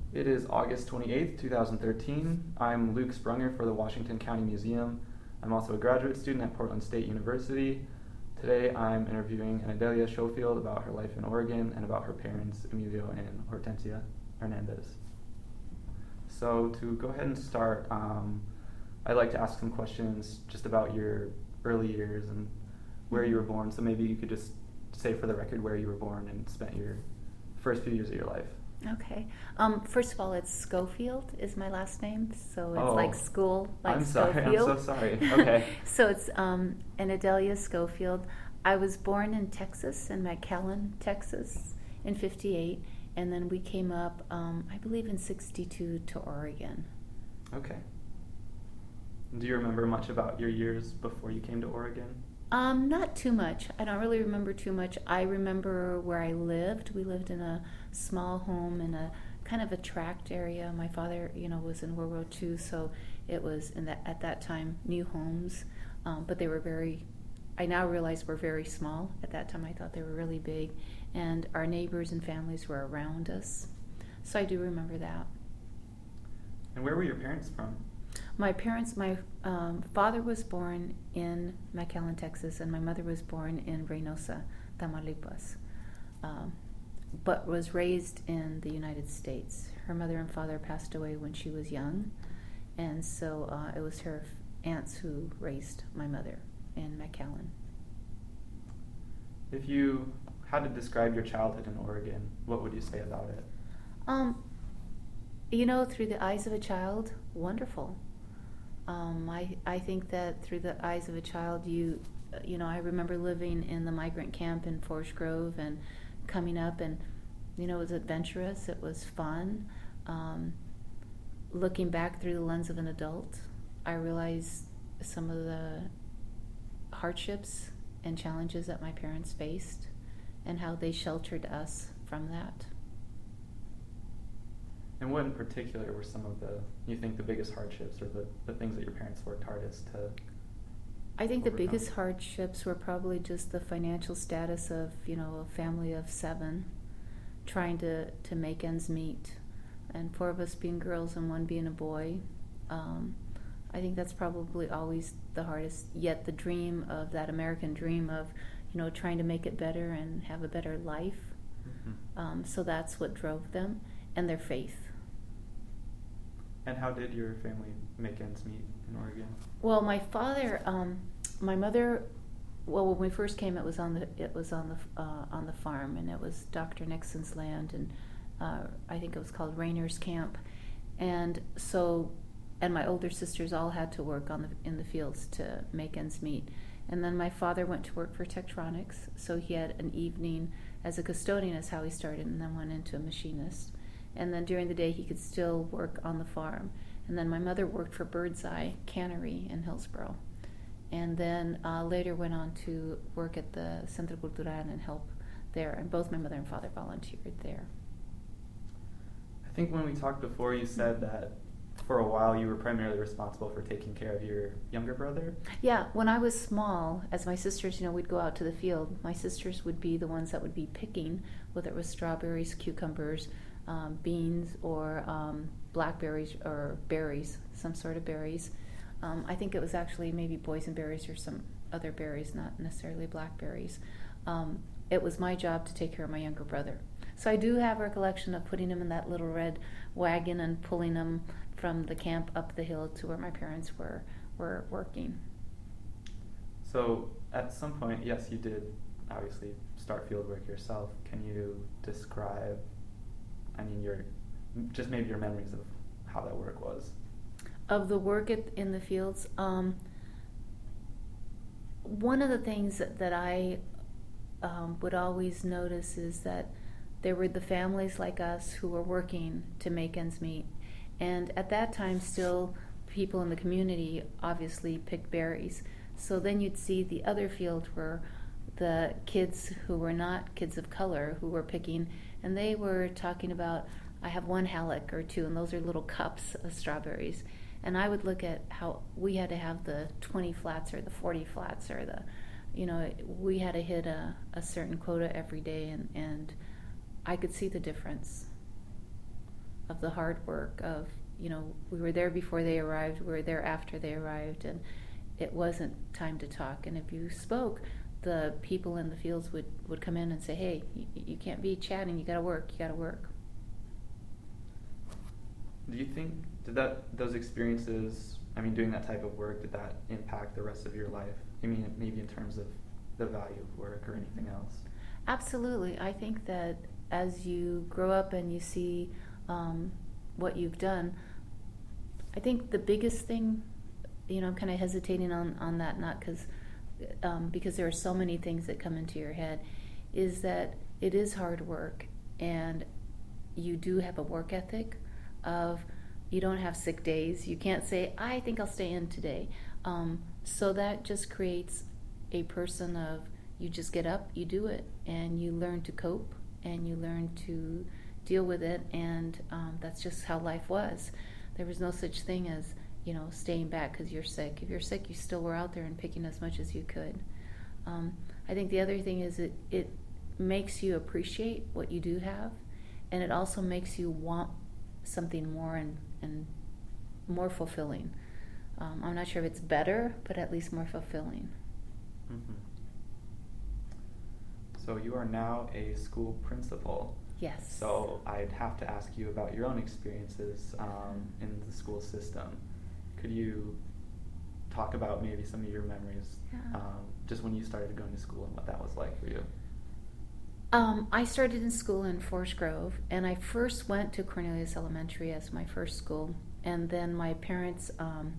It is August 28th, 2013. I'm Luke Sprunger for the Washington County Museum. I'm also a graduate student at Portland State University. Today I'm interviewing Anadelia Schofield about her life in Oregon and about her parents, Emilio and Hortensia Hernandez. So to go ahead and start, I'd like to ask some questions just about your early years and where you were born. So maybe you could just say for the record where you were born and spent your first few years of your life. Okay. First of all, it's Schofield is my last name, so it's like school, like I'm Schofield. I'm so sorry. Okay. So it's Anadelia Schofield. I was born in Texas, in McAllen, Texas, in '58, and then we came up, I believe, in '62 to Oregon. Okay. Do you remember much about your years before you came to Oregon? Not too much. I don't really remember too much. I remember where I lived. We lived in a small home in a kind of a tract area. My father, was in World War II, so it was at that time new homes, but they were I now realize were very small. At that time, I thought they were really big, and our neighbors and families were around us. So I do remember that. And where were your parents from? My father was born in McAllen, Texas, and my mother was born in Reynosa, Tamaulipas, but was raised in the United States. Her mother and father passed away when she was young, and so it was her aunts who raised my mother in McAllen. If you had to describe your childhood in Oregon, what would you say about it? Through the eyes of a child, wonderful. I think that through the eyes of a child, I remember living in the migrant camp in Forest Grove and coming up, and it was adventurous, it was fun. Looking back through the lens of an adult, I realized some of the hardships and challenges that my parents faced and how they sheltered us from that. And what in particular were some of you think the biggest hardships or the things that your parents worked hardest to I think overcome? The biggest hardships were probably just the financial status of, a family of 7 trying to make ends meet, and 4 of us being girls and 1 being a boy. I think that's probably always the hardest, yet the dream of that American dream of, trying to make it better and have a better life. Mm-hmm. So that's what drove them, and their faith. And how did your family make ends meet in Oregon? Well, my father, my mother. Well, when we first came, it was on the farm, and it was Dr. Nixon's land, and I think it was called Rainer's Camp, and so, and my older sisters all had to work in the fields to make ends meet, and then my father went to work for Tektronix, so he had an evening as a custodian is how he started, and then went into a machinist. And then during the day, he could still work on the farm. And then my mother worked for Birdseye Cannery in Hillsboro. And then later went on to work at the Centro Cultural and help there. And both my mother and father volunteered there. I think when we talked before, you said that for a while you were primarily responsible for taking care of your younger brother. Yeah, when I was small, as my sisters, we'd go out to the field. My sisters would be the ones that would be picking, whether it was strawberries, cucumbers, beans, or blackberries or berries, some sort of berries. I think it was actually maybe boysenberries or some other berries, not necessarily blackberries. It was my job to take care of my younger brother. So I do have recollection of putting him in that little red wagon and pulling him from the camp up the hill to where my parents were working. So at some point, yes, you did obviously start field work yourself. Can you describe, just maybe your memories of how that work was? Of the work in the fields, one of the things that I would always notice is that there were the families like us who were working to make ends meet. And at that time, still, people in the community obviously picked berries. So then you'd see the other field where the kids who were not kids of color who were picking, and they were talking about, I have 1 halleck or 2, and those are little cups of strawberries. And I would look at how we had to have the 20 flats or the 40 flats or we had to hit a certain quota every day, and I could see the difference. of the hard work of, we were there before they arrived, we were there after they arrived, and it wasn't time to talk. And if you spoke, the people in the fields would come in and say, hey, you can't be chatting, you gotta work. Do you think, those experiences, doing that type of work, did that impact the rest of your life? Maybe in terms of the value of work or anything else? Absolutely. I think that as you grow up and you see what you've done, I think the biggest thing, I'm kind of hesitating on that, not because there are so many things that come into your head, is that it is hard work, and you do have a work ethic of, you don't have sick days. You can't say, I think I'll stay in today. So that just creates a person of, you just get up, you do it, and you learn to cope, and you learn to deal with it, and that's just how life was. There was no such thing as, staying back because you're sick. If you're sick, you still were out there and picking as much as you could. I think the other thing is it makes you appreciate what you do have, and it also makes you want something more and more fulfilling. I'm not sure if it's better, but at least more fulfilling. Mm-hmm. So you are now a school principal. Yes. So I'd have to ask you about your own experiences in the school system. Could you talk about maybe some of your memories, just when you started going to school and what that was like for you? I started in school in Forest Grove, and I first went to Cornelius Elementary as my first school, and then my parents,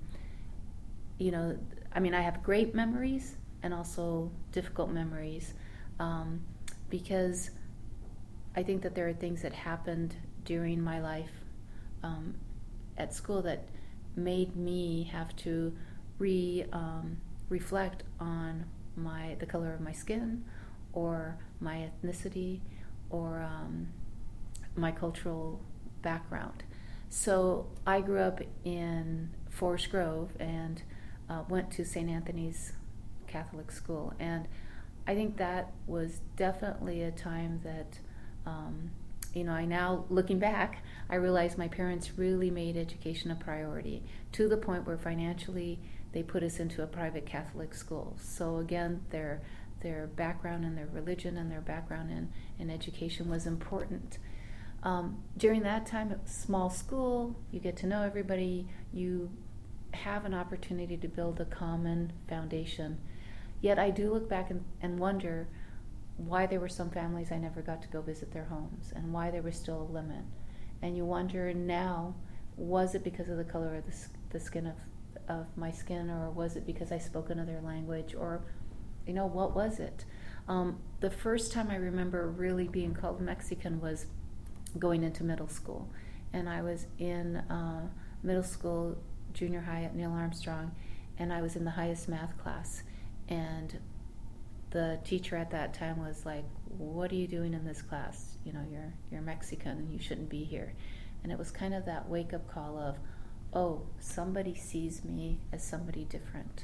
I have great memories and also difficult memories, because I think that there are things that happened during my life at school that made me have to reflect on the color of my skin, or my ethnicity, or my cultural background. So I grew up in Forest Grove and went to St. Anthony's Catholic School, and I think that was definitely a time that I now, looking back, I realize my parents really made education a priority, to the point where financially they put us into a private Catholic school. So again, their background and their religion and their background in education was important. During that time, it was a small school, you get to know everybody, you have an opportunity to build a common foundation. Yet I do look back and wonder why there were some families I never got to go visit their homes, and why there was still a limit. And you wonder now, was it because of the color of the skin of my skin, or was it because I spoke another language, or what was it? The first time I remember really being called Mexican was going into middle school, and I was in middle school, junior high at Neil Armstrong, and I was in the highest math class, and the teacher at that time was like, what are you doing in this class? You're Mexican and you shouldn't be here. And it was kind of that wake-up call of, oh, somebody sees me as somebody different.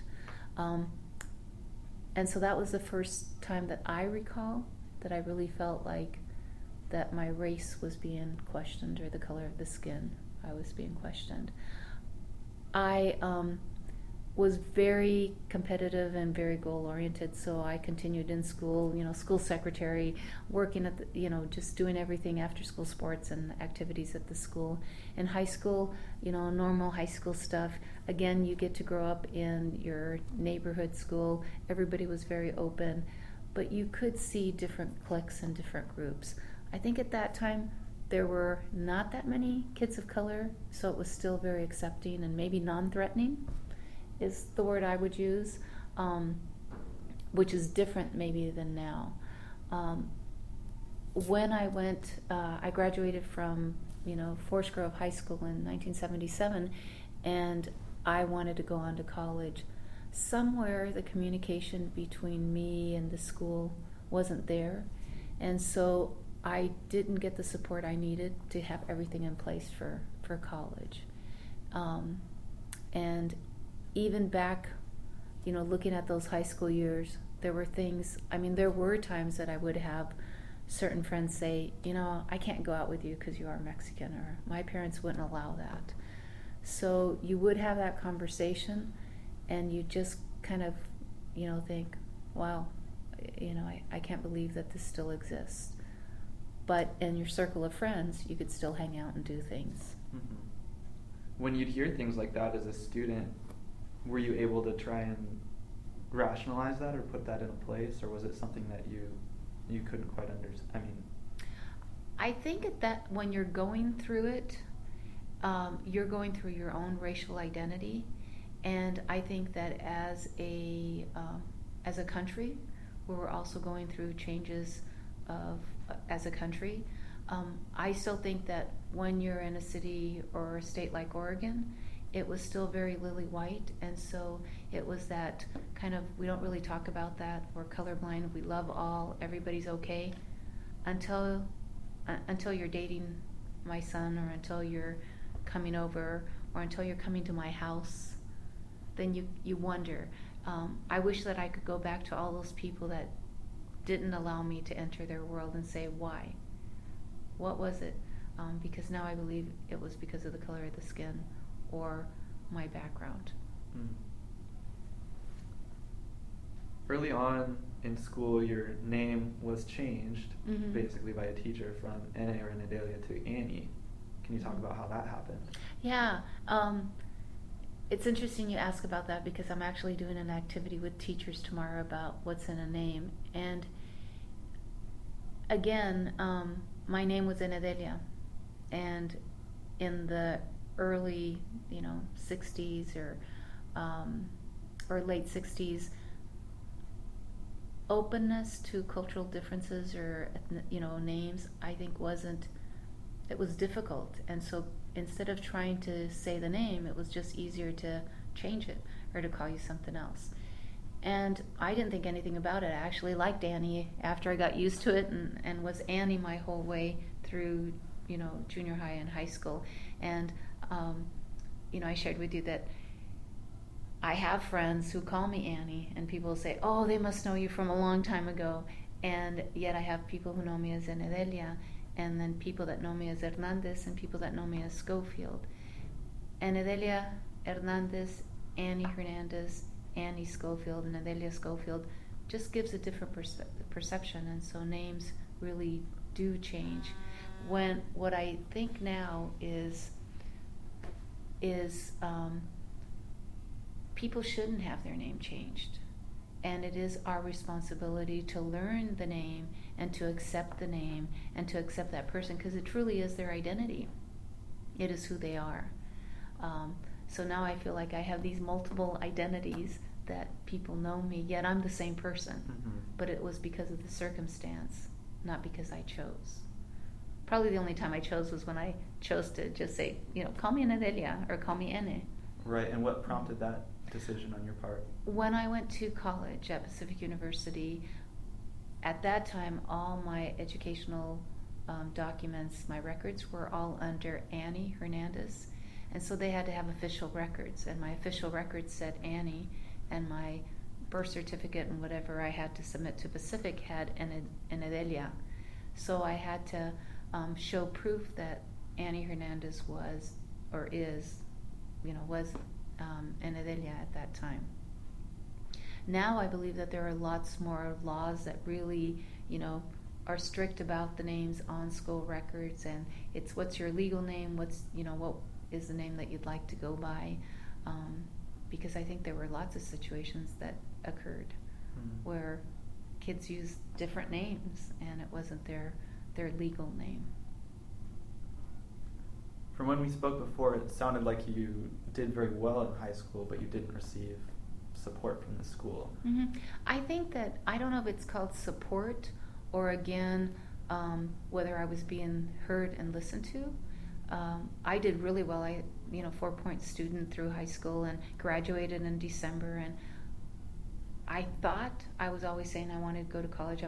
And so that was the first time that I recall that I really felt like that my race was being questioned, or the color of the skin I was being questioned. I was very competitive and very goal-oriented, so I continued in school, school secretary, working at just doing everything, after-school sports and activities at the school. In high school, normal high school stuff. Again, you get to grow up in your neighborhood school. Everybody was very open, but you could see different cliques and different groups. I think at that time, there were not that many kids of color, so it was still very accepting and maybe non-threatening is the word I would use, which is different maybe than now. When I graduated from Forest Grove High School in 1977, and I wanted to go on to college. Somewhere the communication between me and the school wasn't there, and so I didn't get the support I needed to have everything in place for college. And even back, looking at those high school years, there were things, there were times that I would have certain friends say, I can't go out with you because you are Mexican, or my parents wouldn't allow that. So you would have that conversation, and you just kind of, think, wow, I can't believe that this still exists. But in your circle of friends, you could still hang out and do things. Mm-hmm. When you'd hear things like that as a student, were you able to try and rationalize that or put that in a place, or was it something that you couldn't quite understand? I think that when you're going through it, you're going through your own racial identity, and I think that as a country, we're also going through changes as a country. I still think that when you're in a city or a state like Oregon, it was still very lily white, and so it was that kind of, we don't really talk about that, we're colorblind, we love all, everybody's okay, until you're dating my son, or until you're coming over, or until you're coming to my house. Then you wonder. I wish that I could go back to all those people that didn't allow me to enter their world and say, why? What was it? Because now I believe it was because of the color of the skin or my background. Mm. Early on in school, your name was changed, Mm-hmm. basically by a teacher, from Ene or Nedelia to Annie. Can you talk about how that happened? Yeah. It's interesting you ask about that, because I'm actually doing an activity with teachers tomorrow about what's in a name. And again, my name was Enedelia, and in the early, 60s or late 60s, openness to cultural differences or names, I think it was difficult, and so instead of trying to say the name, it was just easier to change it or to call you something else. And I didn't think anything about it. I actually liked Annie after I got used to it, and was Annie my whole way through, junior high and high school. And, I shared with you that I have friends who call me Annie, and people say, oh, they must know you from a long time ago. And yet I have people who know me as Enedelia, and then people that know me as Hernandez, and people that know me as Schofield. Enedelia Hernandez, Annie Hernandez, Annie Schofield, and Enedelia Schofield just gives a different perception, and so names really do change. What I think now is people shouldn't have their name changed, and it is our responsibility to learn the name and to accept the name and to accept that person, because it truly is their identity. It is who they are. So now I feel like I have these multiple identities that people know me, yet I'm the same person. Mm-hmm. But it was because of the circumstance, not because I chose. Probably the only time I chose was when I chose to just say, call me Enedelia or call me Ene. Right, and what prompted that decision on your part? When I went to college at Pacific University, at that time, all my educational documents, my records, were all under Annie Hernandez. And so they had to have official records. And my official records said Annie, and my birth certificate and whatever I had to submit to Pacific had Enedelia. So I had to show proof that Annie Hernandez was, or is, was Enedelia at that time. Now I believe that there are lots more laws that really, are strict about the names on school records, and it's what's your legal name, what is the name that you'd like to go by, because I think there were lots of situations that occurred where kids used different names and it wasn't their legal name. From when we spoke before, it sounded like you did very well in high school, but you didn't receive support from the school. Mm-hmm. I think that, I don't know if it's called support or, again, whether I was being heard and listened to. I did really well. I, 4-point student through high school and graduated in December, and I thought, I was always saying I wanted to go to college,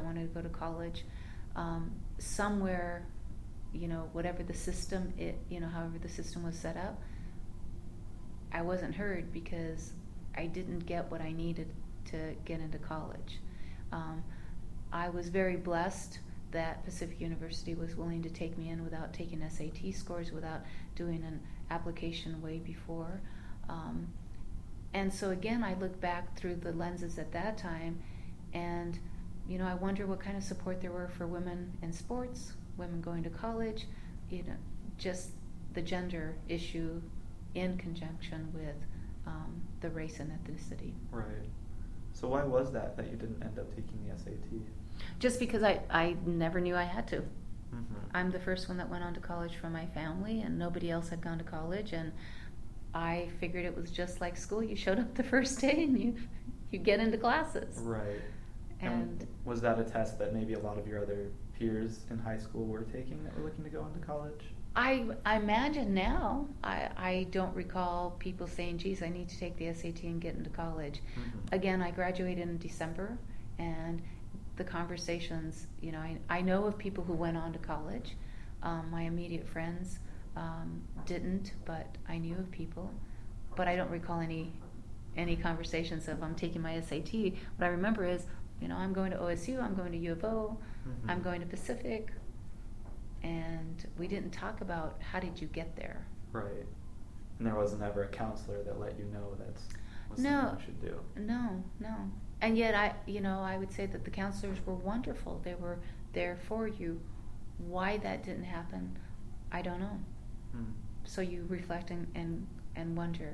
somewhere, whatever the system, however the system was set up, I wasn't heard because I didn't get what I needed to get into college. I was very blessed that Pacific University was willing to take me in without taking SAT scores, without doing an application way before. And so again, I look back through the lenses at that time, and I wonder what kind of support there were for women in sports, women going to college, just the gender issue in conjunction with the race and ethnicity. Right. So why was that you didn't end up taking the SAT? Just because I never knew I had to. Mm-hmm. I'm the first one that went on to college from my family, and nobody else had gone to college, and I figured it was just like school. You showed up the first day and you get into classes. Right. And was that a test that maybe a lot of your other peers in high school were taking that were looking to go into college? I imagine now. I don't recall people saying, geez, I need to take the SAT and get into college. Mm-hmm. Again, I graduated in December, and the conversations, I know of people who went on to college. My immediate friends didn't, but I knew of people. But I don't recall any conversations of I'm taking my SAT. What I remember is, I'm going to OSU, I'm going to U of O, Mm-hmm. I'm going to Pacific, and we didn't talk about how did you get there. Right. And there was never a counselor that let you know that's something you should do. No. And yet I would say that the counselors were wonderful. They were there for you. Why that didn't happen, I don't know. Mm. So you reflect and wonder,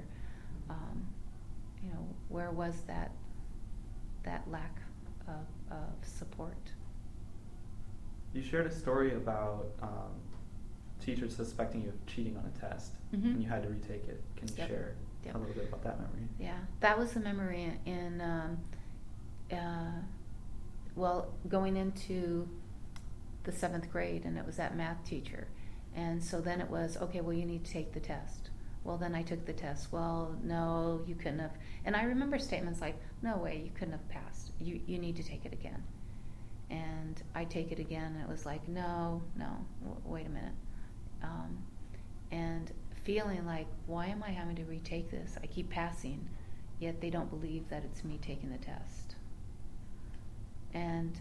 where was that lack of support? You shared a story about teachers suspecting you of cheating on a test, Mm-hmm. and you had to retake it. Can you Yep. share Yep. a little bit about that memory? Yeah, that was a memory in going into the 7th grade, and it was that math teacher. And so then it was, okay, well, you need to take the test. Well, then I took the test. Well, no, you couldn't have. And I remember statements like, no way, you couldn't have passed. You need to take it again. And I take it again, and it was like, no, wait a minute. And feeling like, why am I having to retake this? I keep passing, yet they don't believe that it's me taking the test. And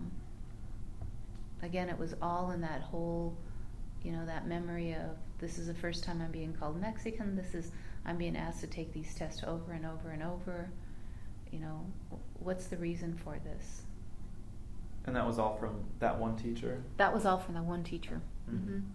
again, it was all in that whole, that memory of, this is the first time I'm being called Mexican, I'm being asked to take these tests over and over and over. What's the reason for this? And that was all from that one teacher? That was all from that one teacher. Mm-hmm. Mm-hmm.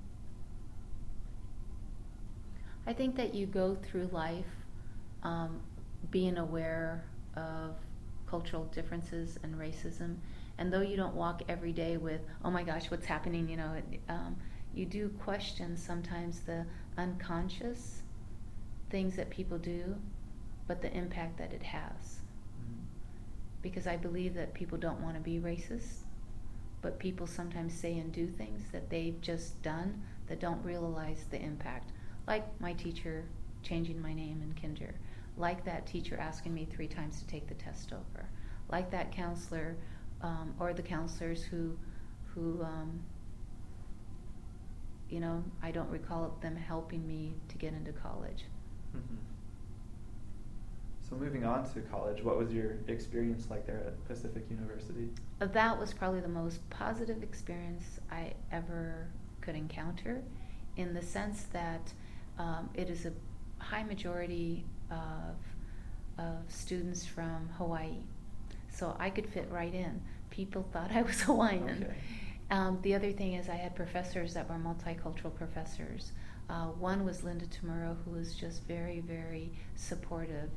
I think that you go through life being aware of cultural differences and racism, and though you don't walk every day with, oh my gosh, what's happening, you do question sometimes the unconscious things that people do, but the impact that it has. Mm-hmm. Because I believe that people don't want to be racist, but people sometimes say and do things that they've just done that don't realize the impact. Like my teacher changing my name in kinder. Like that teacher asking me 3 times to take the test over. Like that counselor, or the counselors who I don't recall them helping me to get into college. Mm-hmm. So moving on to college, what was your experience like there at Pacific University? That was probably the most positive experience I ever could encounter, in the sense that it is a high majority of students from Hawaii. So I could fit right in. People thought I was Hawaiian. Okay. The other thing is I had professors that were multicultural professors. One was Linda Tamura, who was just very, very supportive.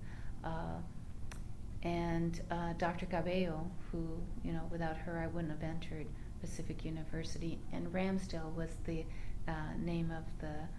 And Dr. Cabello, who, without her I wouldn't have entered Pacific University. And Ramsdale was the name of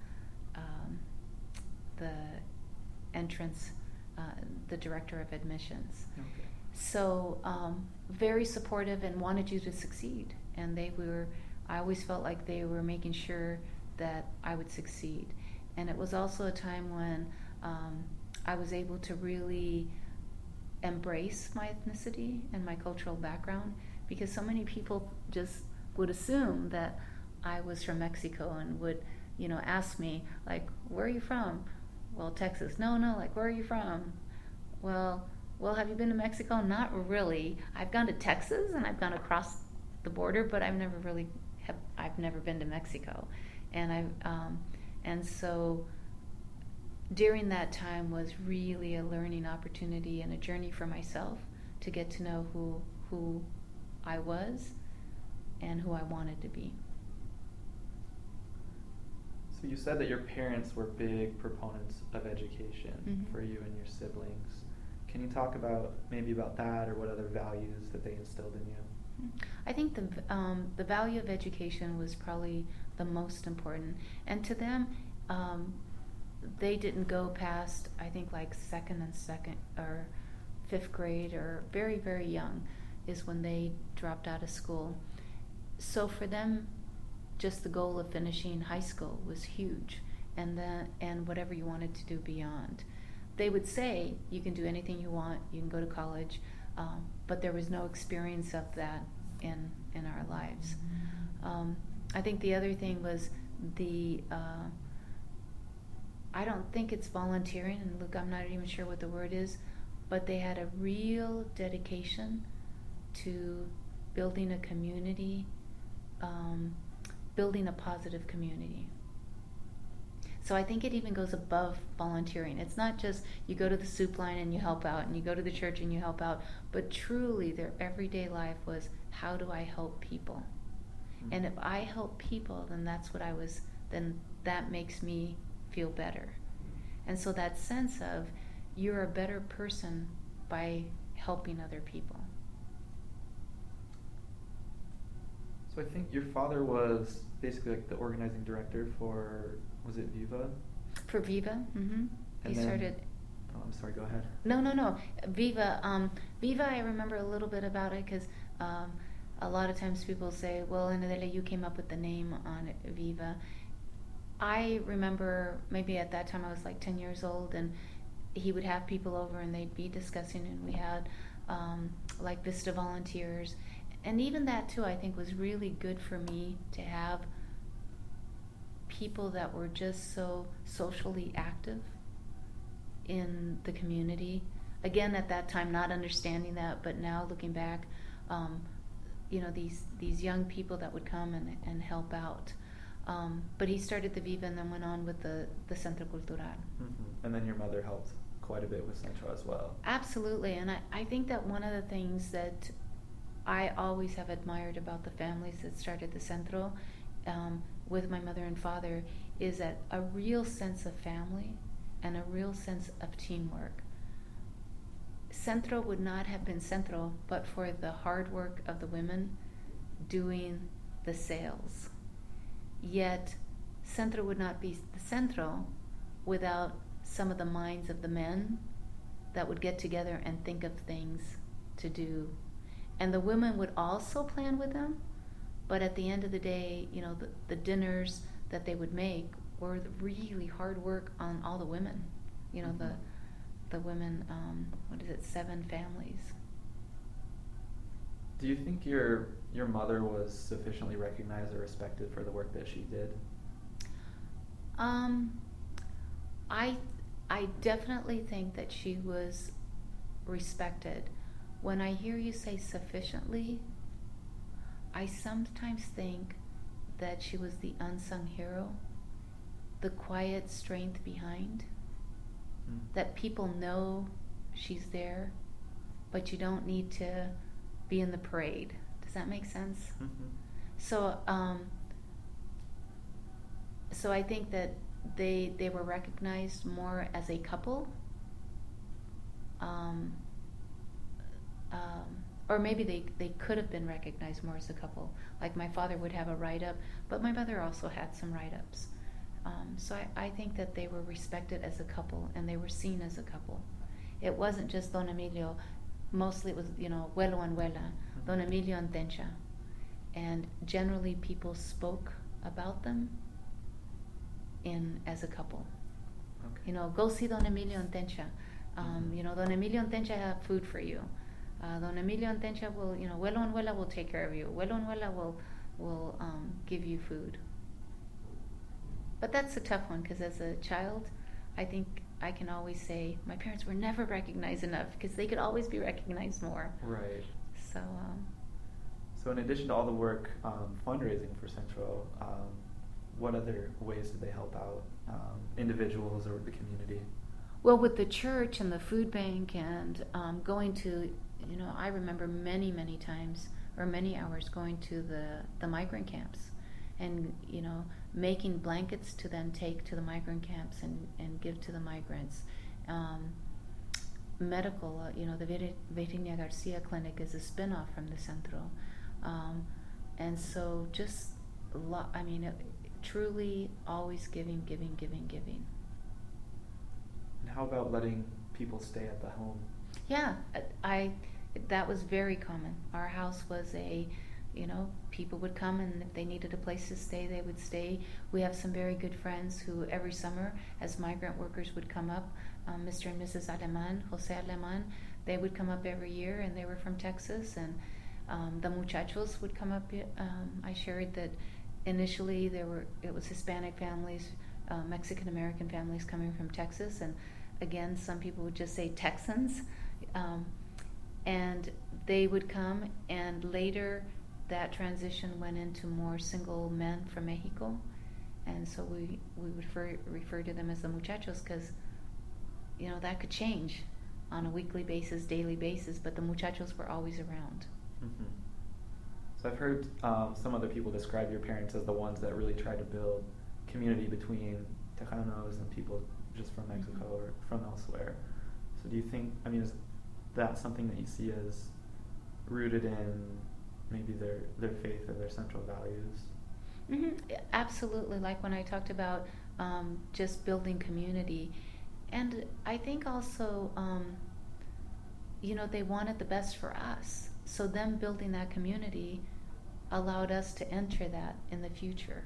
the entrance, the director of admissions. Okay. So very supportive and wanted you to succeed. And I always felt like they were making sure that I would succeed. And it was also a time when I was able to really embrace my ethnicity and my cultural background, because so many people just would assume that I was from Mexico and would, ask me, like, where are you from? Well, Texas. No, like, where are you from? Well, have you been to Mexico? Not really. I've gone to Texas, and I've gone across the border, but I've never been to Mexico, and so during that time was really a learning opportunity and a journey for myself to get to know who I was and who I wanted to be. So you said that your parents were big proponents of education for you and your siblings. Can you talk about that, or what other values that they instilled in you? I think the value of education was probably the most important, and to them, they didn't go past, I think, like second or fifth grade, or very, very young is when they dropped out of school. So for them, just the goal of finishing high school was huge, and whatever you wanted to do beyond. They would say, you can do anything you want, you can go to college, but there was no experience of that in our lives. I think the other thing was I don't think it's volunteering, and look, I'm not even sure what the word is, but they had a real dedication to building a community, building a positive community. So I think it even goes above volunteering. It's not just you go to the soup line and you help out, and you go to the church and you help out, but truly their everyday life was, how do I help people? Mm-hmm. And if I help people, then then that makes me feel better. And so that sense of, you're a better person by helping other people. So I think your father was basically like the organizing director for, was it Viva? For Viva, mm-hmm. He started... Oh, I'm sorry, go ahead. No. Viva, Viva, I remember a little bit about it, because a lot of times people say, well, Anedelia, you came up with the name on Viva. I remember maybe at that time I was like 10 years old, and he would have people over and they'd be discussing, and we had like Vista volunteers. And even that too, I think, was really good for me to have people that were just so socially active in the community. Again, at that time, not understanding that, but now looking back, these young people that would come and help out. But he started the Viva and then went on with the Centro Cultural. Mm-hmm. And then your mother helped quite a bit with Centro as well. Absolutely, and I think that one of the things that I always have admired about the families that started the Centro with my mother and father is that a real sense of family and a real sense of teamwork. Centro would not have been Centro but for the hard work of the women doing the sales. Yet Centro would not be the Centro without some of the minds of the men that would get together and think of things to do. And the women would also plan with them, but at the end of the day, the dinners that they would make were really hard work on all the women. Mm-hmm. the women, 7 families. Do you think your mother was sufficiently recognized or respected for the work that she did? I definitely think that she was respected. When I hear you say sufficiently, I sometimes think that she was the unsung hero, the quiet strength behind, that people know she's there, but you don't need to be in the parade. Does that make sense? Mm-hmm. So I think that they were recognized more as a couple, or maybe they could have been recognized more as a couple. Like my father would have a write-up, but my mother also had some write-ups. So I think that they were respected as a couple, and they were seen as a couple. It wasn't just Don Emilio. Mostly it was, Abuelo and Abuela, Don Emilio and Tencha. And generally people spoke about them as a couple. Okay. Go see Don Emilio and Tencha. Don Emilio and Tencha have food for you. Don Emilio and Tencha will, Abuelo and Abuela will take care of you. Abuelo and Abuela will give you food. But that's a tough one, because as a child, I think I can always say my parents were never recognized enough, because they could always be recognized more. Right. So in addition to all the work fundraising for Central, what other ways did they help out individuals or the community? Well, with the church and the food bank and going to, I remember many, many times or many hours going to the migrant camps and, making blankets to then take to the migrant camps and give to the migrants. Medical, the Virginia Garcia Clinic is a spin-off from the Centro. And so just, truly always giving. And how about letting people stay at the home? Yeah, that was very common. Our house was people would come, and if they needed a place to stay, they would stay. We have some very good friends who every summer, as migrant workers would come up, Mr. and Mrs. Aleman, Jose Aleman, they would come up every year, and they were from Texas, and the muchachos would come up. I shared that initially it was Hispanic families, Mexican American families coming from Texas, and again, some people would just say Texans, and they would come, and later that transition went into more single men from Mexico, and so we would refer to them as the muchachos because that could change on a weekly basis, daily basis, but the muchachos were always around. Mm-hmm. So I've heard some other people describe your parents as the ones that really tried to build community between Tejanos and people just from Mexico or from elsewhere. So do you think, is that something that you see as rooted in maybe their faith or their central values? Mm-hmm. Absolutely. Like when I talked about just building community. And I think also, they wanted the best for us. So them building that community allowed us to enter that in the future.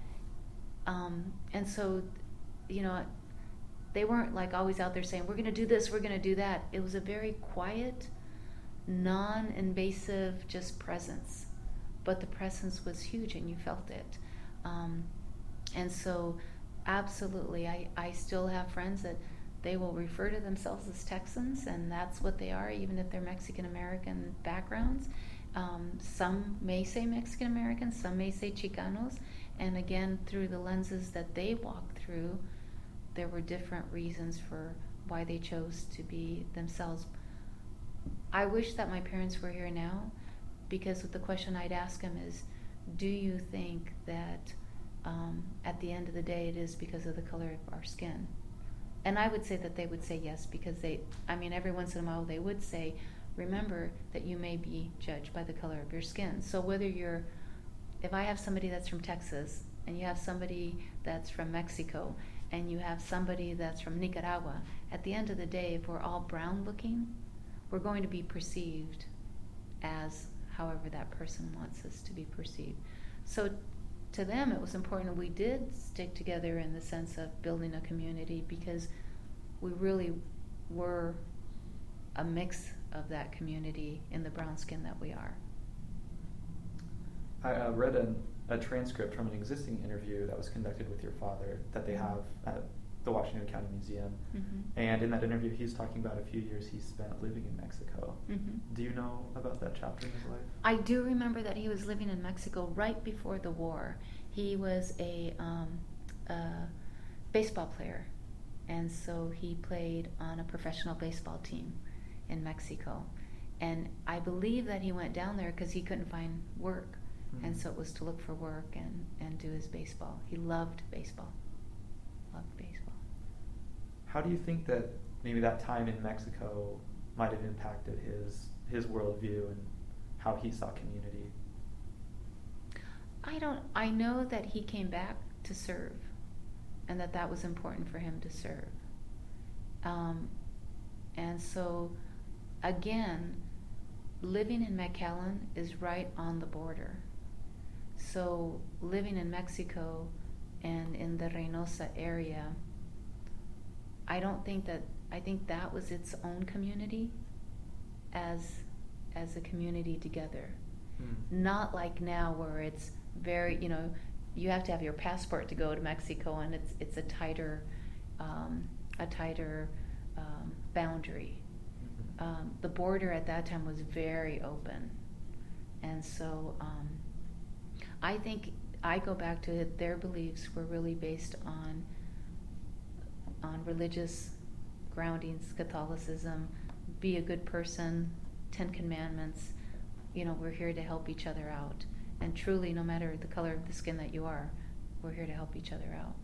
And so, they weren't like always out there saying, we're going to do this, we're going to do that. It was a very quiet, non-invasive just presence. But the presence was huge and you felt it. And so absolutely, I still have friends that they will refer to themselves as Texans, and that's what they are, even if they're Mexican-American backgrounds. Some may say Mexican-Americans, some may say Chicanos, and again, through the lenses that they walked through, there were different reasons for why they chose to be themselves. I wish that my parents were here now, because the question I'd ask them is, do you think that at the end of the day it is because of the color of our skin? And I would say that they would say yes, because every once in a while they would say, remember that you may be judged by the color of your skin. So if I have somebody that's from Texas, and you have somebody that's from Mexico, and you have somebody that's from Nicaragua, at the end of the day, if we're all brown looking, we're going to be perceived as however that person wants us to be perceived. So to them, it was important that we did stick together in the sense of building a community, because we really were a mix of that community in the brown skin that we are. I read a transcript from an existing interview that was conducted with your father that they have at the Washington County Museum. Mm-hmm. And in that interview, he's talking about a few years he spent living in Mexico. Mm-hmm. Do you know about that chapter in his life? I do remember that he was living in Mexico right before the war. He was a baseball player, and so he played on a professional baseball team in Mexico. And I believe that he went down there because he couldn't find work. Mm-hmm. And so it was to look for work and do his baseball. He loved baseball. How do you think that maybe that time in Mexico might have impacted his worldview and how he saw community? I know that he came back to serve, and that was important for him to serve. And so, again, living in McAllen is right on the border. So living in Mexico and in the Reynosa area, I think that was its own community as a community together. Not like now where it's very, you have to have your passport to go to Mexico, and it's a tighter boundary. The border at that time was very open, And so I think I go back to it, their beliefs were really based on religious groundings, Catholicism, be a good person, 10 Commandments, we're here to help each other out. And truly, no matter the color of the skin that you are, we're here to help each other out.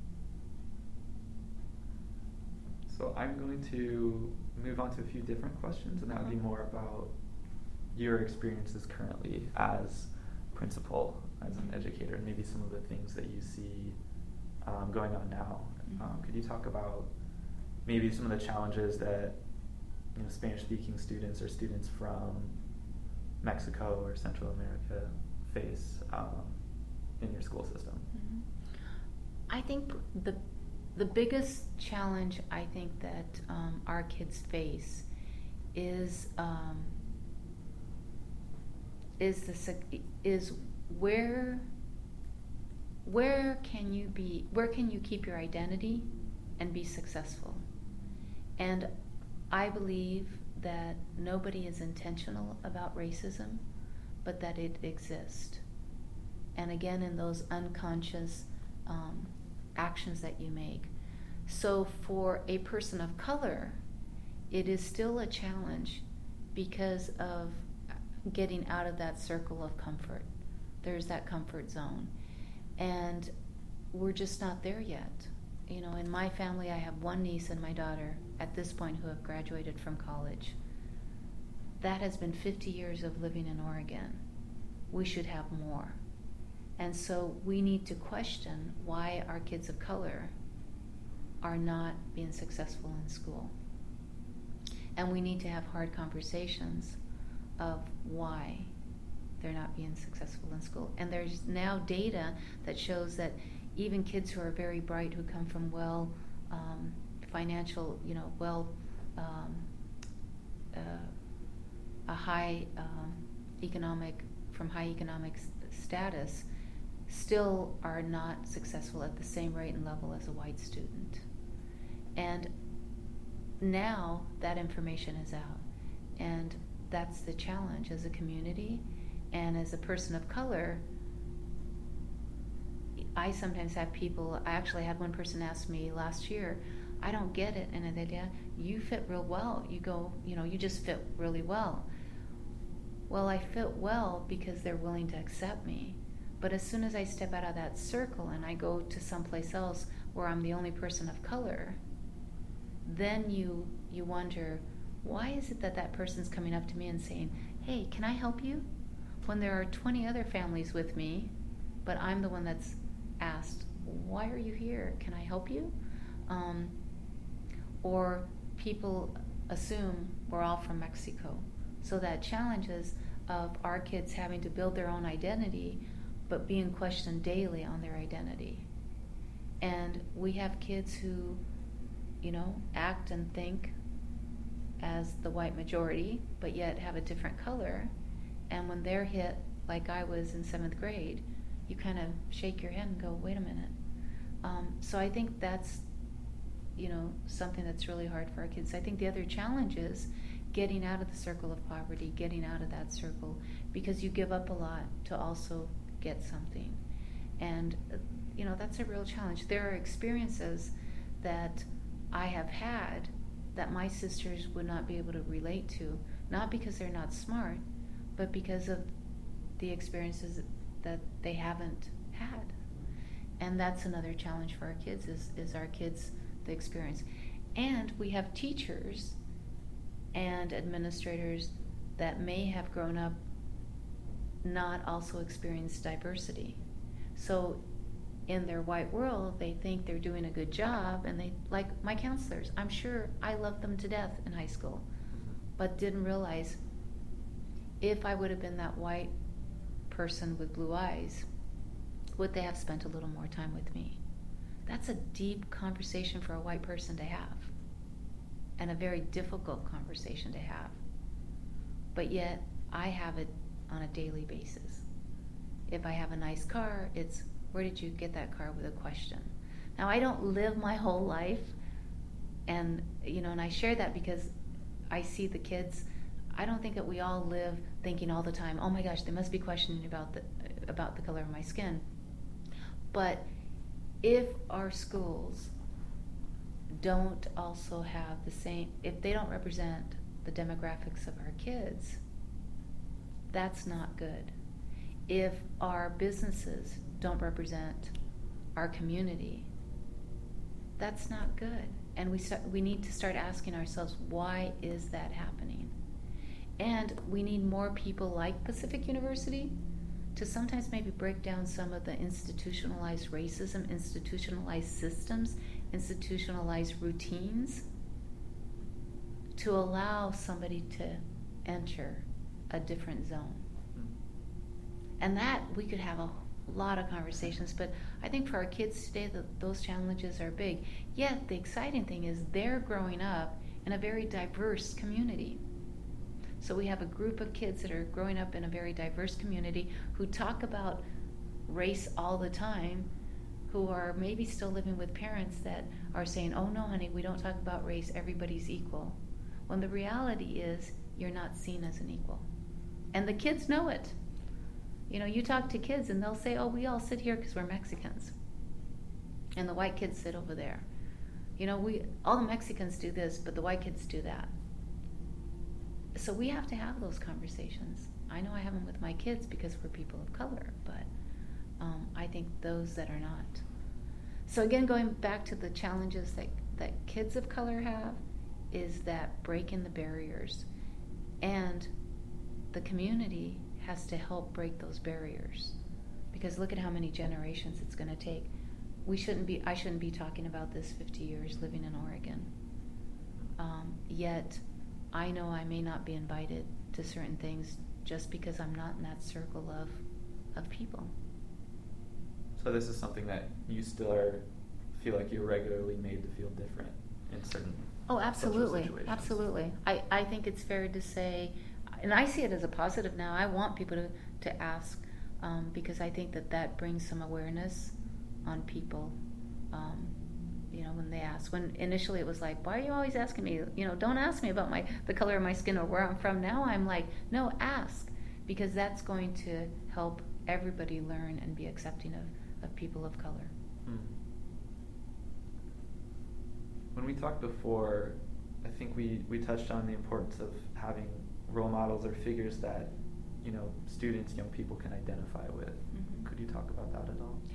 So I'm going to move on to a few different questions, and that would be more about your experiences currently as principal, as an educator, and maybe some of the things that you see going on now. Could you talk about maybe some of the challenges that Spanish-speaking students or students from Mexico or Central America face in your school system? I think the biggest challenge I think that our kids face is where can you keep your identity and be successful? And I believe that nobody is intentional about racism, but that it exists. And again, in those unconscious actions that you make. So for a person of color, it is still a challenge because of getting out of that circle of comfort. There's that comfort zone. And we're just not there yet. In my family, I have one niece and my daughter at this point who have graduated from college. That has been 50 years of living in Oregon. We should have more. And so we need to question why our kids of color are not being successful in school. And we need to have hard conversations of why they're not being successful in school. And there's now data that shows that even kids who are very bright, who come from financial, a high from high economic status, still are not successful at the same rate and level as a white student. And now that information is out, and that's the challenge as a community. And as a person of color, I sometimes have people, I actually had one person ask me last year, I don't get it, and I said, yeah, you fit real well. You just fit really well. Well, I fit well because they're willing to accept me. But as soon as I step out of that circle and I go to someplace else where I'm the only person of color, then you wonder, why is it that person's coming up to me and saying, hey, can I help you? When there are 20 other families with me, but I'm the one that's asked, why are you here? Can I help you? Or people assume we're all from Mexico. So that challenges of our kids having to build their own identity, but being questioned daily on their identity. And we have kids who, act and think as the white majority, but yet have a different color. And when they're hit, like I was in 7th grade, you kind of shake your head and go, wait a minute. So I think that's, something that's really hard for our kids. I think the other challenge is getting out of the circle of poverty, getting out of that circle, because you give up a lot to also get something. And, that's a real challenge. There are experiences that I have had that my sisters would not be able to relate to, not because they're not smart, but because of the experiences that they haven't had. And that's another challenge for our kids, is our kids the experience. And we have teachers and administrators that may have grown up not also experienced diversity. So in their white world, they think they're doing a good job, and they, like my counselors, I'm sure I loved them to death in high school, but didn't realize if I would have been that white person with blue eyes, would they have spent a little more time with me? That's a deep conversation for a white person to have, and a very difficult conversation to have. But yet, I have it on a daily basis. If I have a nice car, it's, where did you get that car, with a question. Now, I don't live my whole life, and I share that because I see the kids. I don't think that we all live thinking all the time, oh my gosh, they must be questioning about the color of my skin. But if our schools don't also have the same, if they don't represent the demographics of our kids, that's not good. If our businesses don't represent our community, that's not good. And we need to start asking ourselves, why is that happening? And we need more people like Pacific University to sometimes maybe break down some of the institutionalized racism, institutionalized systems, institutionalized routines, to allow somebody to enter a different zone. And that, we could have a lot of conversations, but I think for our kids today, those challenges are big. Yet the exciting thing is they're growing up in a very diverse community. So we have a group of kids that are growing up in a very diverse community who talk about race all the time, who are maybe still living with parents that are saying, oh no honey, we don't talk about race, everybody's equal. When the reality is, you're not seen as an equal. And the kids know it. You know, you talk to kids and they'll say, oh, we all sit here because we're Mexicans. And the white kids sit over there. You know, all the Mexicans do this, but the white kids do that. So we have to have those conversations. I know I have them with my kids because we're people of color, but I think those that are not. So again, going back to the challenges that kids of color have, is that breaking the barriers. And the community has to help break those barriers. Because look at how many generations it's going to take. I shouldn't be talking about this 50 years living in Oregon. Yet, I know I may not be invited to certain things just because I'm not in that circle of people. So this is something that you still feel like you're regularly made to feel different in certain absolutely, situations. Absolutely. I think it's fair to say, and I see it as a positive now. I want people to ask because I think that brings some awareness on people. You know, when they ask. When initially it was like, why are you always asking me? You know, don't ask me about the color of my skin or where I'm from. Now I'm like, no, ask, because that's going to help everybody learn and be accepting of people of color. When we talked before, I think we touched on the importance of having role models or figures that, you know, students, young people can identify with. Mm-hmm. Could you talk about that at all? Yeah.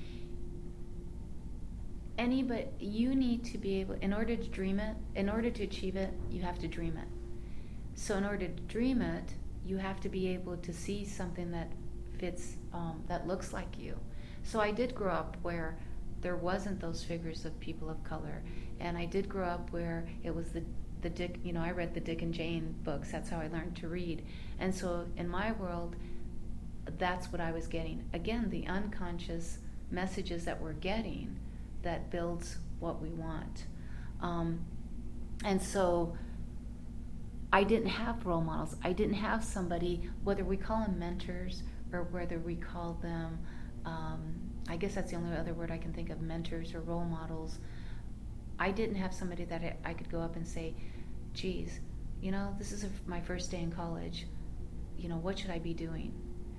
But you need to be able, in order to dream it, in order to achieve it, you have to dream it. So in order to dream it, you have to be able to see something that fits, that looks like you. So I did grow up where there wasn't those figures of people of color, and I did grow up where it was the Dick, you know, I read the Dick and Jane books. That's how I learned to read. And so in my world, that's what I was getting. Again, the unconscious messages that we're getting that builds what we want. And so I didn't have role models. I didn't have somebody, whether we call them mentors or whether we call them, I guess that's the only other word I can think of, mentors or role models. I didn't have somebody that I could go up and say, geez, you know, this is my first day in college. You know, what should I be doing?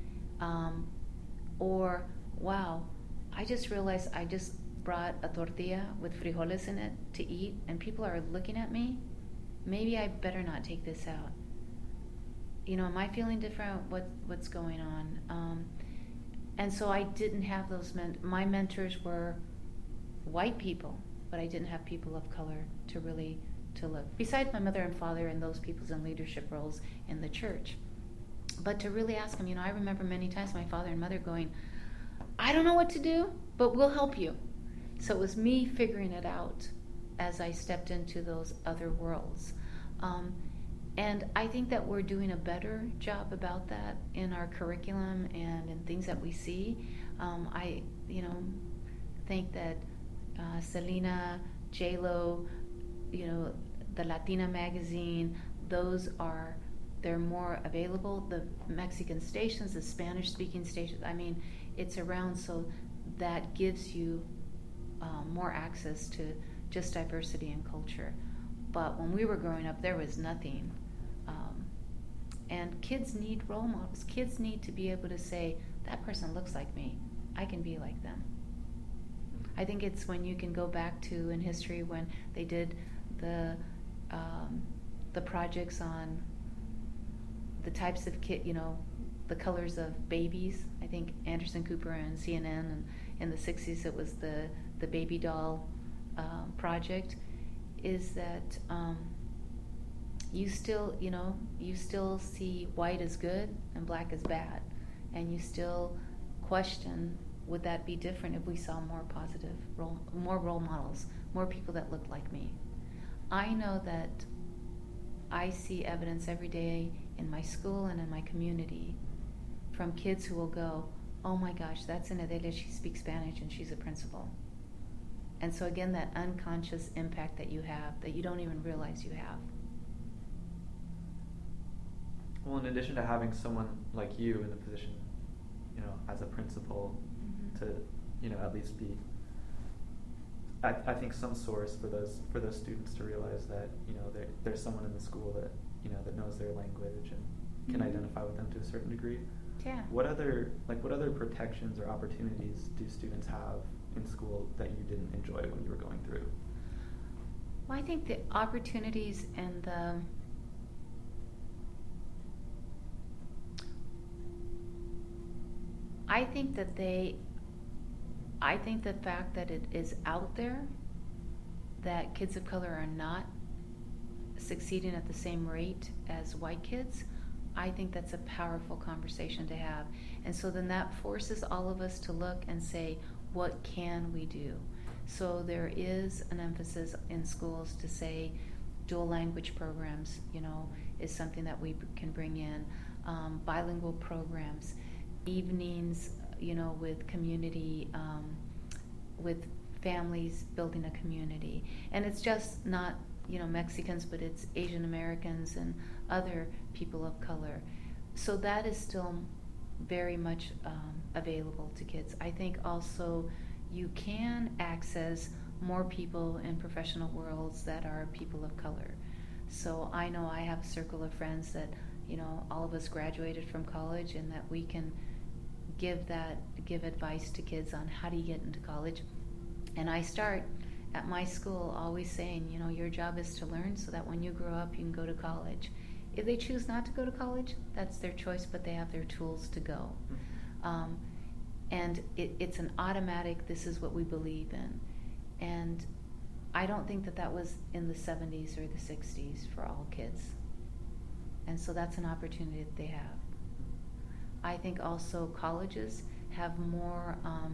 Or, wow, I just realized I just brought a tortilla with frijoles in it to eat, and people are looking at me. Maybe I better not take this out. You know, am I feeling different? What's going on? And so I didn't have those my mentors were white people, but I didn't have people of color to look. Besides my mother and father and those people's in leadership roles in the church. But to really ask them, you know, I remember many times my father and mother going, I don't know what to do, but we'll help you. So it was me figuring it out as I stepped into those other worlds. And I think that we're doing a better job about that in our curriculum and in things that we see. I think that Selena, J-Lo, you know, the Latina magazine, they're more available. The Mexican stations, the Spanish-speaking stations, I mean, it's around, so that gives you more access to just diversity and culture. But when we were growing up, there was nothing And kids need role models. Kids need to be able to say, that person looks like me. I can be like them. I think it's when you can go back to in history when they did the projects on the types of the colors of babies. I think Anderson Cooper and CNN, and in the 60s it was the baby doll project, is that you still see white as good and black as bad, and you still question, would that be different if we saw more positive more role models, more people that looked like me? I know that I see evidence every day in my school and in my community from kids who will go, oh my gosh, that's Anadelia, she speaks Spanish and she's a principal. And so again, that unconscious impact that you have, that you don't even realize you have. Well, in addition to having someone like you in the position, as a principal, to, at least be, I think, some source for those students to realize that, there's someone in the school that, that knows their language and can identify with them to a certain degree. Yeah. What other protections or opportunities do students have in school that you didn't enjoy when you were going through? Well, I think the opportunities and I think the fact that it is out there that kids of color are not succeeding at the same rate as white kids, I think that's a powerful conversation to have. And so then that forces all of us to look and say, what can we do? So there is an emphasis in schools to say dual language programs, is something that we can bring in, bilingual programs, evenings, with community, with families building a community. And it's just not, Mexicans, but it's Asian Americans and other people of color. So that is still very much available to kids. I think also you can access more people in professional worlds that are people of color. So I know I have a circle of friends that, all of us graduated from college, and that we can give advice to kids on how do you get into college. And I start at my school always saying, your job is to learn so that when you grow up you can go to college. If they choose not to go to college, that's their choice, but they have their tools to go. And it's an automatic, this is what we believe in. And I don't think that was in the 70s or the 60s for all kids. And so that's an opportunity that they have. I think also colleges have more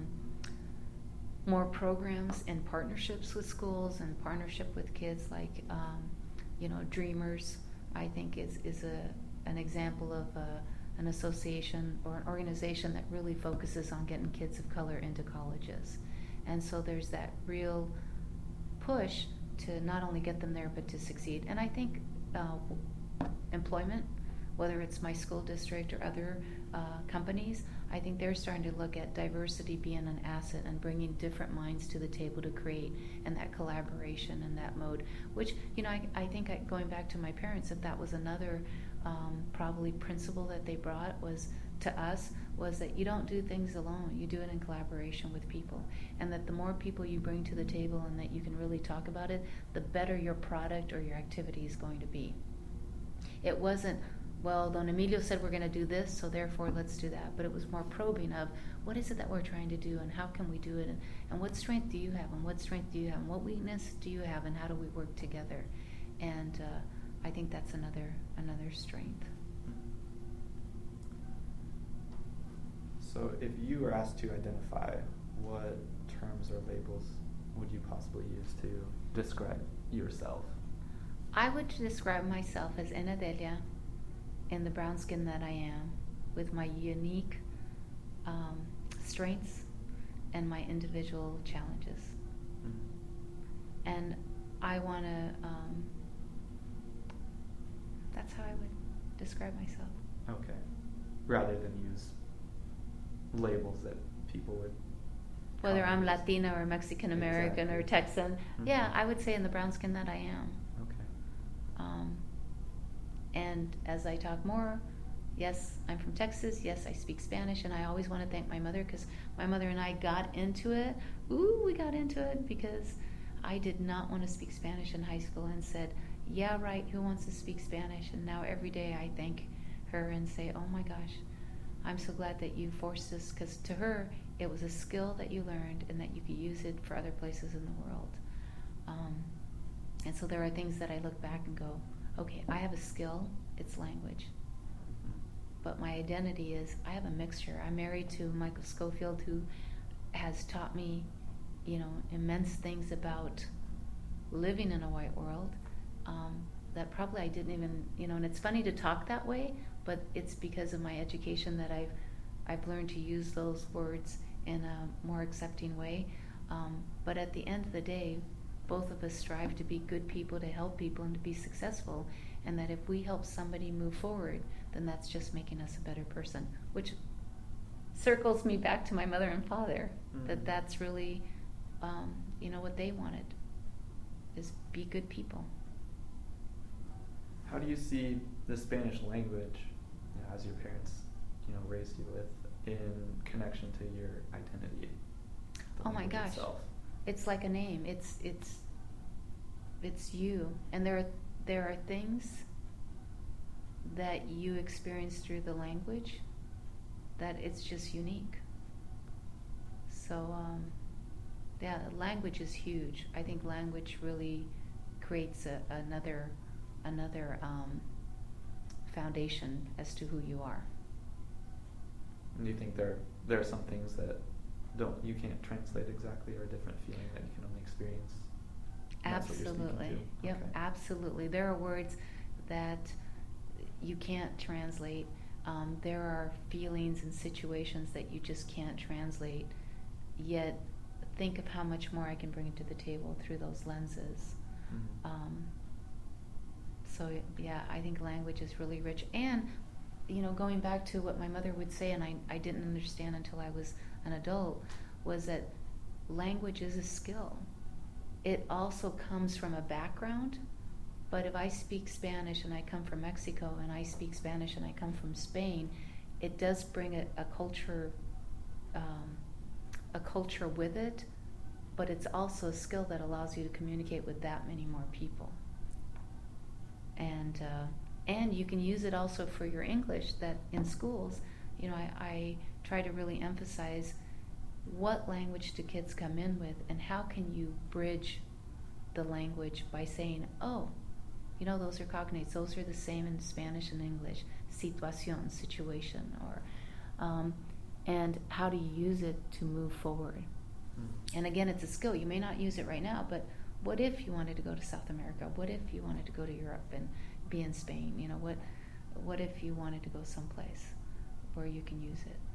programs and partnerships with schools and partnership with kids, like Dreamers, I think is an example of an association or an organization that really focuses on getting kids of color into colleges. And so there's that real push to not only get them there but to succeed. And I think employment, whether it's my school district or other companies, I think they're starting to look at diversity being an asset and bringing different minds to the table to create, and that collaboration and that mode, which, I think going back to my parents, if that was another probably principle that they brought was to us, was that you don't do things alone, you do it in collaboration with people, and that the more people you bring to the table and that you can really talk about it, the better your product or your activity is going to be. It wasn't, well, Don Emilio said we're going to do this, so therefore let's do that. But it was more probing of, what is it that we're trying to do, and how can we do it, and what strength do you have, and what strength do you have, and what weakness do you have, and how do we work together? And I think that's another strength. So if you were asked to identify, what terms or labels would you possibly use to describe yourself? I would describe myself as Anadelia, in the brown skin that I am, with my unique strengths and my individual challenges. And I want to, that's how I would describe myself. Okay. Rather than use labels that people would... Whether I'm Latina or Mexican American or Texan. Yeah, I would say in the brown skin that I am. And as I talk more, yes, I'm from Texas. Yes, I speak Spanish, and I always want to thank my mother because my mother and I got into it. We got into it because I did not want to speak Spanish in high school and said, yeah, right, who wants to speak Spanish? And now every day I thank her and say, oh my gosh, I'm so glad that you forced us, because to her, it was a skill that you learned and that you could use it for other places in the world. And so there are things that I look back and go, okay, I have a skill, it's language. But my identity is, I have a mixture. I'm married to Michael Schofield, who has taught me, immense things about living in a white world that probably I didn't even, and it's funny to talk that way, but it's because of my education that I've learned to use those words in a more accepting way. But at the end of the day, both of us strive to be good people, to help people, and to be successful. And that if we help somebody move forward, then that's just making us a better person, which circles me back to my mother and father, that's really, what they wanted, is be good people. How do you see the Spanish language, as your parents, raised you with, in connection to your identity? Oh my gosh, itself? It's like a name. It's you, and there are things that you experience through the language that it's just unique. So language is huge. I think language really creates another foundation as to who you are. And do you think there are some things that you can't translate exactly, or a different feeling that you can only experience? Absolutely. Yep, okay. Absolutely. There are words that you can't translate. There are feelings and situations that you just can't translate. Yet, think of how much more I can bring to the table through those lenses. Mm-hmm. So yeah, I think language is really rich. And, going back to what my mother would say, and I didn't understand until I was an adult, was that language is a skill. It also comes from a background, but if I speak Spanish and I come from Mexico, and I speak Spanish and I come from Spain, it does bring a culture with it, but it's also a skill that allows you to communicate with that many more people. And you can use it also for your English, that in schools, I try to really emphasize what language do kids come in with, and how can you bridge the language by saying, those are cognates, those are the same in Spanish and English, situación, situation, or and how do you use it to move forward? And again, it's a skill. You may not use it right now, but what if you wanted to go to South America? What if you wanted to go to Europe and be in Spain? What if you wanted to go someplace where you can use it?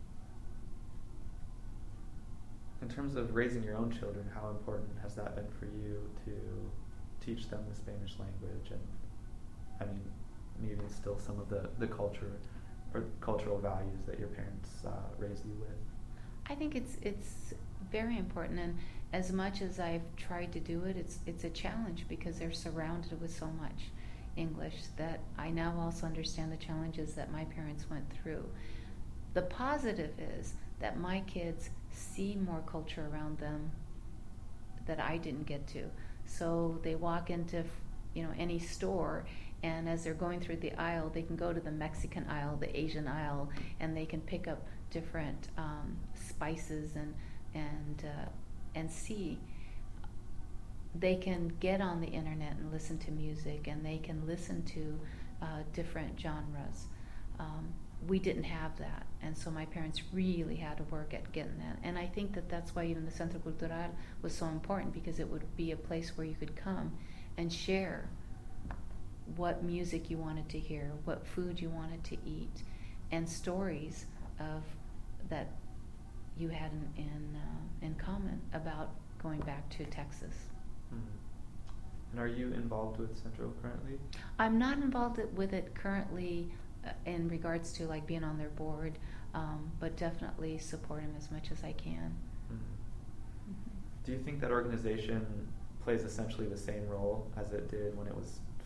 In terms of raising your own children, how important has that been for you to teach them the Spanish language, and maybe instill some of the culture or cultural values that your parents raised you with? I think it's very important, and as much as I've tried to do it, it's a challenge because they're surrounded with so much English that I now also understand the challenges that my parents went through. The positive is that my kids see more culture around them that I didn't get to. So they walk into any store, and as they're going through the aisle, they can go to the Mexican aisle, the Asian aisle, and they can pick up different spices and see. They can get on the internet and listen to music, and they can listen to different genres. We didn't have that, and so my parents really had to work at getting that. And I think that that's why even the Centro Cultural was so important, because it would be a place where you could come and share what music you wanted to hear, what food you wanted to eat, and stories of that you had in common about going back to Texas. Mm-hmm. And are you involved with Centro currently? I'm not involved with it currently in regards to like being on their board, but definitely support them as much as I can. Mm-hmm. Mm-hmm. Do you think that organization plays essentially the same role as it did when it was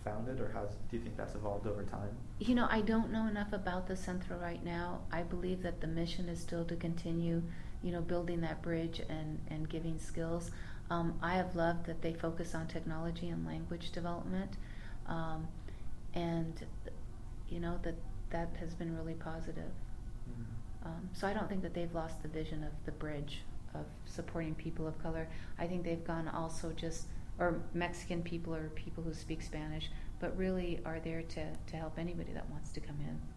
founded, or do you think that's evolved over time? You know, I don't know enough about the Centro right now. I believe that the mission is still to continue, you know, building that bridge and giving skills. I have loved that they focus on technology and language development, and you know that has been really positive. So I don't think that they've lost the vision of the bridge of supporting people of color. I think they've gone also just, or Mexican people or people who speak Spanish, but really are there to help anybody that wants to come in.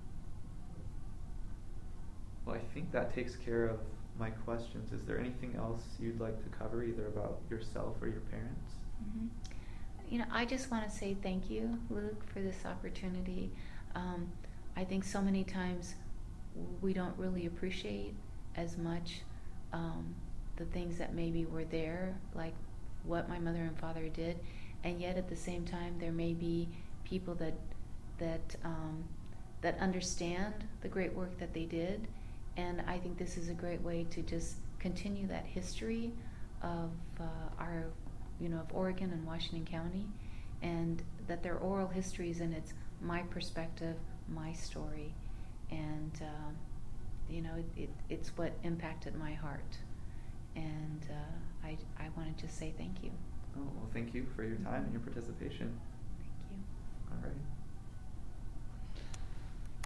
Well, I think that takes care of my questions. Is there anything else you'd like to cover, either about yourself or your parents? Mm-hmm. You know, I just want to say thank you, Luke, for this opportunity. I think so many times we don't really appreciate as much the things that maybe were there, like what my mother and father did, and yet at the same time there may be people that understand the great work that they did, and I think this is a great way to just continue that history of our, you know, of Oregon and Washington County, and that they're oral histories, and it's my perspective, my story, and you know, it's what impacted my heart, and I want to just say thank you. Oh, well, thank you for your time and your participation. Thank you. All right.